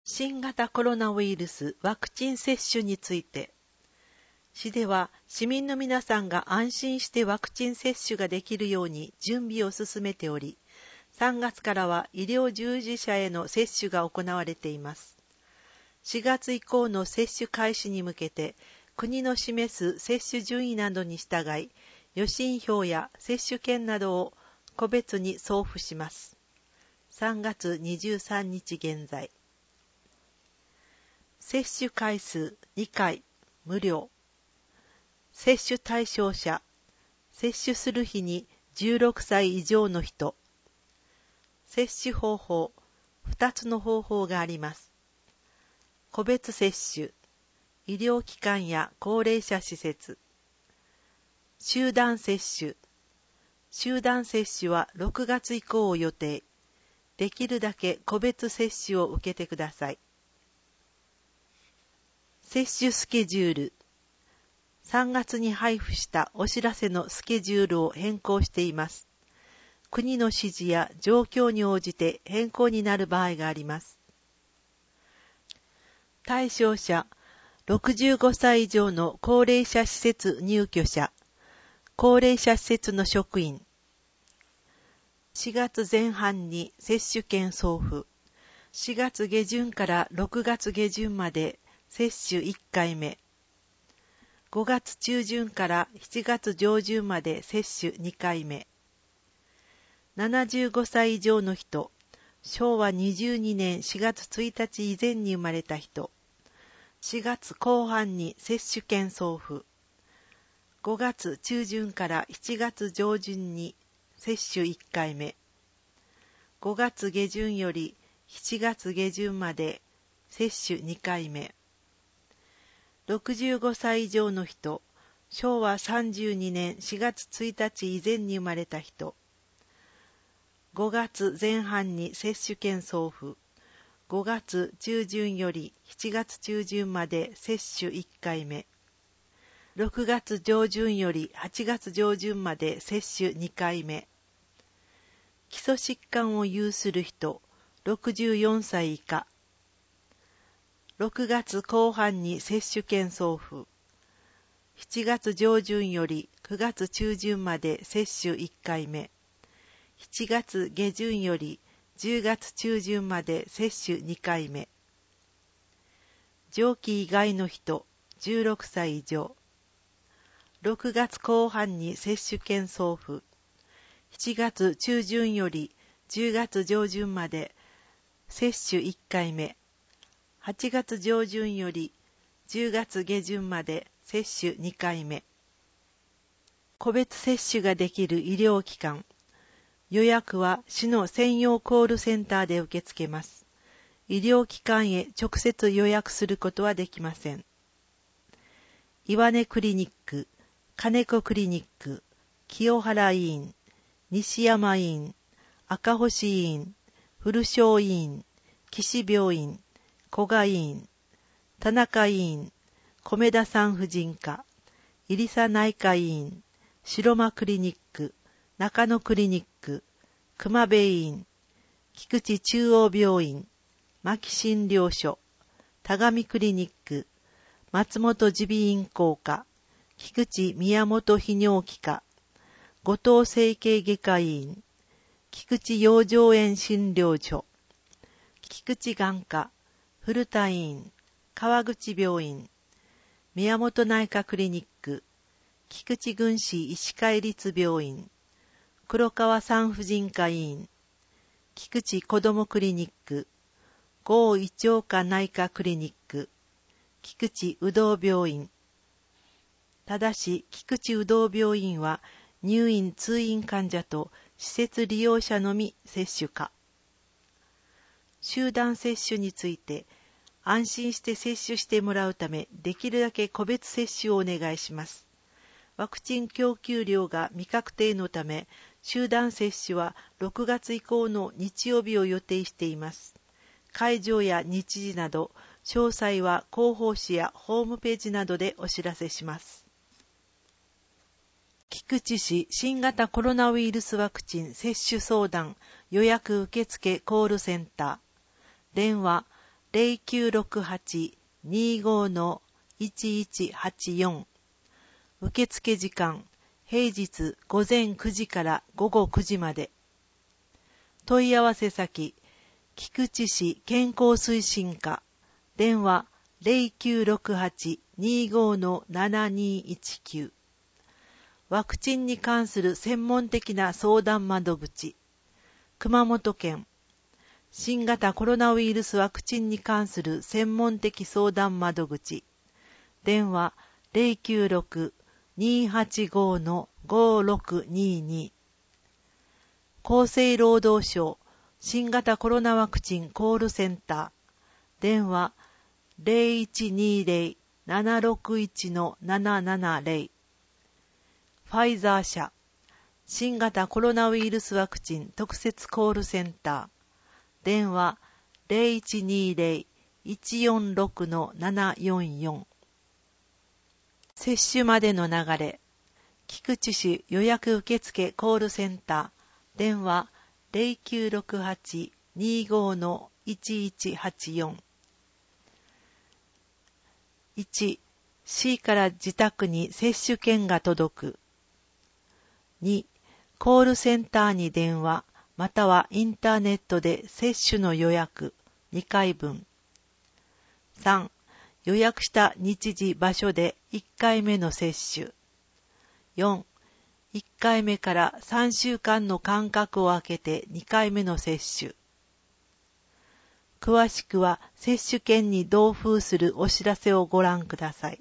新型コロナウイルスワクチン接種について、市では市民の皆さんが安心してワクチン接種ができるように準備を進めており、3月からは医療従事者への接種が行われています。4月以降の接種開始に向けて、国の示す接種順位などに従い、予診票や接種券などを個別に送付します。3月23日現在。接種回数2回無料。接種対象者、接種する日に16歳以上の人。接種方法、2つの方法があります。個別接種、医療機関や高齢者施設。集団接種、集団接種は6月以降を予定。できるだけ個別接種を受けてください。接種スケジュール。3月に配布したお知らせのスケジュールを変更しています。国の指示や状況に応じて変更になる場合があります。対象者、65歳以上の高齢者施設入居者、高齢者施設の職員。4月前半に接種券送付。4月下旬から6月下旬まで接種1回目。5月中旬から7月上旬まで接種2回目。75歳以上の人、昭和22年4月1日以前に生まれた人、4月後半に接種券送付。5月中旬から7月上旬に接種1回目。5月下旬より7月下旬まで接種2回目。65歳以上の人、昭和32年4月1日以前に生まれた人。5月前半に接種券送付。5月中旬より7月中旬まで接種1回目。6月上旬より8月上旬まで接種2回目。基礎疾患を有する人、64歳以下。6月後半に接種券送付。7月上旬より9月中旬まで接種1回目。7月下旬より10月中旬まで接種2回目。上記以外の人、16歳以上。6月後半に接種券送付。7月中旬より10月上旬まで接種1回目。8月上旬より10月下旬まで接種2回目。個別接種ができる医療機関。予約は市の専用コールセンターで受け付けます。医療機関へ直接予約することはできません。岩根クリニック、金子クリニック、清原医院、西山医院、赤星医院、古庄医院、岸病院、古賀医院、田中医院、米田産婦人科、入佐内科医院、白間クリニック、中野クリニック、熊部医院、菊池中央病院、牧診療所、田上クリニック、松本耳鼻咽喉科、菊池宮本泌尿器科、後藤整形外科医院、菊池養生園診療所、菊池眼科、古田医院、川口病院、宮本内科クリニック、菊池郡市医師会立病院、黒川産婦人科医院、菊池子どもクリニック、郷胃腸科内科クリニック、菊池有働病院。ただし、菊池有働病院は入院・通院患者と施設利用者のみ接種可。集団接種について、安心して接種してもらうため、できるだけ個別接種をお願いします。ワクチン供給量が未確定のため、集団接種は6月以降の日曜日を予定しています。会場や日時など、詳細は広報誌やホームページなどでお知らせします。菊池市新型コロナウイルスワクチン接種相談予約受付コールセンター。電話 0968-25-1184。受付時間、平日午前9時から午後9時まで。問い合わせ先、菊池市健康推進課、電話0968-25-7219。ワクチンに関する専門的な相談窓口、熊本県、新型コロナウイルスワクチンに関する専門的相談窓口、電話096-285-5622。厚生労働省新型コロナワクチンコールセンター、電話0120-761-770。ファイザー社新型コロナウイルスワクチン特設コールセンター、電話0120-146-744。接種までの流れ、菊池市予約受付コールセンター、電話0968-25-1184。1、市から自宅に接種券が届く。2、コールセンターに電話、またはインターネットで接種の予約2回分。3、予約した日時場所で1回目の接種。4、1回目から3週間の間隔を空けて2回目の接種。詳しくは接種券に同封するお知らせをご覧ください。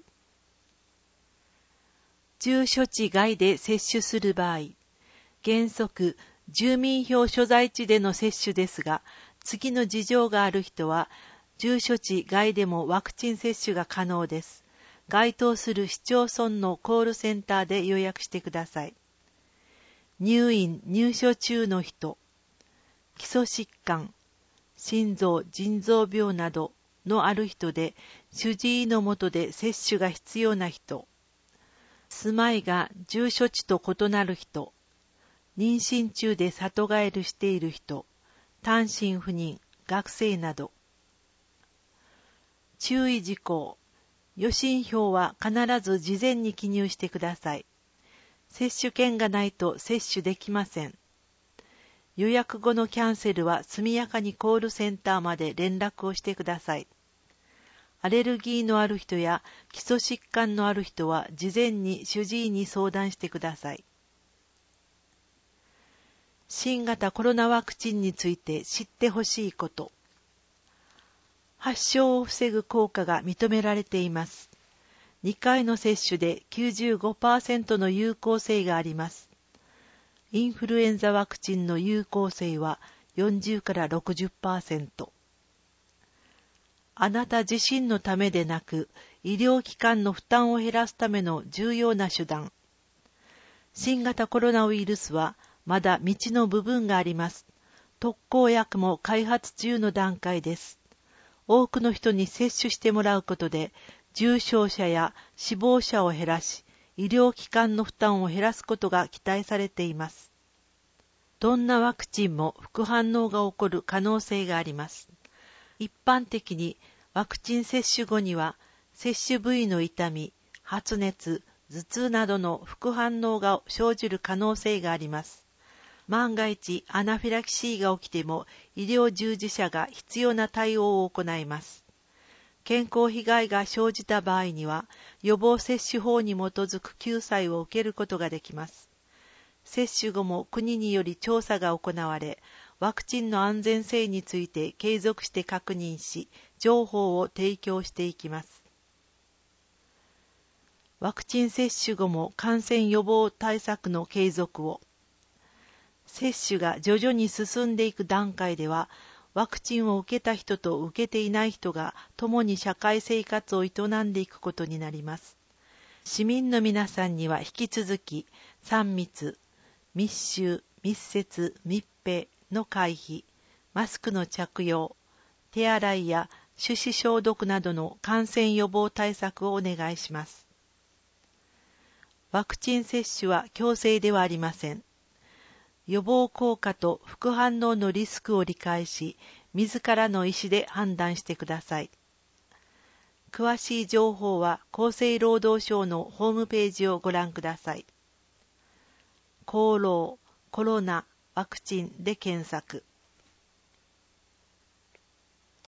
住所地外で接種する場合、原則住民票所在地での接種ですが、次の事情がある人は住所地外でもワクチン接種が可能です。該当する市町村のコールセンターで予約してください。入院・入所中の人、基礎疾患、心臓・腎臓病などのある人で、主治医の下で接種が必要な人、住まいが住所地と異なる人、妊娠中で里帰りしている人、単身赴任、学生など。注意事項。予診票は必ず事前に記入してください。接種券がないと接種できません。予約後のキャンセルは速やかにコールセンターまで連絡をしてください。アレルギーのある人や基礎疾患のある人は事前に主治医に相談してください。新型コロナワクチンについて知ってほしいこと。発症を防ぐ効果が認められています。2回の接種で 95% の有効性があります。インフルエンザワクチンの有効性は40から 60%。あなた自身のためでなく、医療機関の負担を減らすための重要な手段。新型コロナウイルスはまだ未知の部分があります。特効薬も開発中の段階です。多くの人に接種してもらうことで、重症者や死亡者を減らし、医療機関の負担を減らすことが期待されています。どんなワクチンも副反応が起こる可能性があります。一般的にワクチン接種後には、接種部位の痛み、発熱、頭痛などの副反応が生じる可能性があります。万が一アナフィラキシーが起きても医療従事者が必要な対応を行います。健康被害が生じた場合には予防接種法に基づく救済を受けることができます。接種後も国により調査が行われ、ワクチンの安全性について継続して確認し、情報を提供していきます。ワクチン接種後も感染予防対策の継続を。接種が徐々に進んでいく段階では、ワクチンを受けた人と受けていない人が共に社会生活を営んでいくことになります。市民の皆さんには引き続き、3密、密集、密接、密閉の回避、マスクの着用、手洗いや手指消毒などの感染予防対策をお願いします。ワクチン接種は強制ではありません。予防効果と副反応のリスクを理解し、 自らの意思で判断してください。詳しい情報は厚生労働省のホームページをご覧ください。厚労、コロナ、ワクチンで検索。